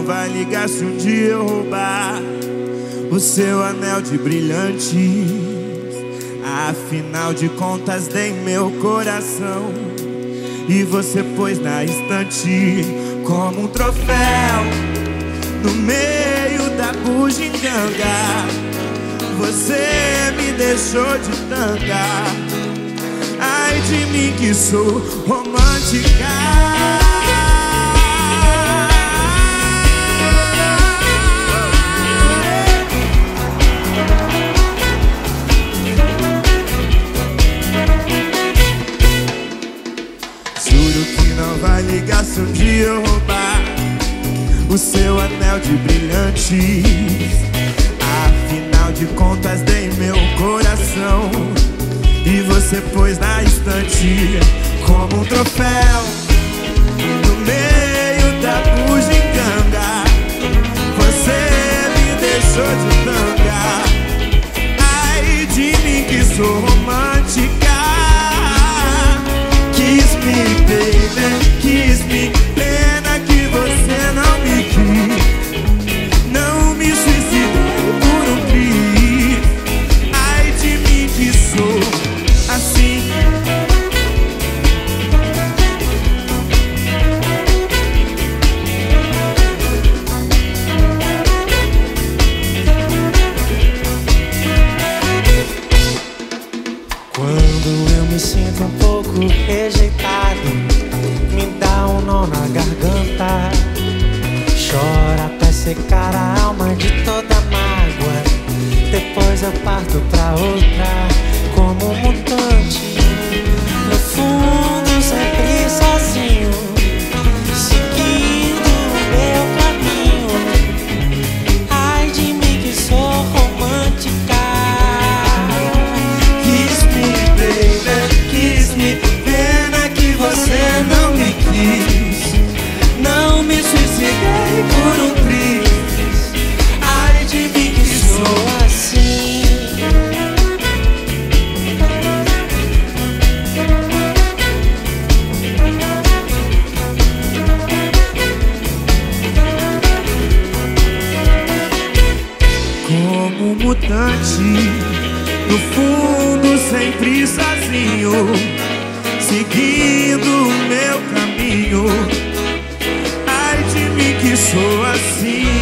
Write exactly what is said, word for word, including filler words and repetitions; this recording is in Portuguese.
vai ligar se um dia eu roubar o seu anel de brilhantes. Afinal de contas dei meu coração e você pôs na estante como um troféu no meio da bugiganga. Você me deixou de tanga. Ai de mim que sou romântica. Juro que não vai ligar se um dia eu roubar o seu anel de brilhantes. Afinal de contas dei meu coração e você pôs na estante como um troféu no meio da bugiganga. Você me deixou de tanga. Ai de mim que sou romântica. Kiss me, baby, kiss me. Pena que você não me quis. Não me suicidei por um triz. Ai de mim que sou assim. Quando eu me sinto um pouco rejeitado, me dá um nó na garganta. Chora até secar a alma de toda mágoa. Depois eu parto pra outra como um mutante. No fundo sempre sozinho, seguindo o meu caminho. Ai de mim que sou romântica. Kiss me, baby, kiss me. Pena que você não me quis. Não me suicidei por um triz. Ai de mim que sou assim. Como um mutante, no fundo sempre sozinho, seguindo o meu caminho. Ai de mim que sou assim.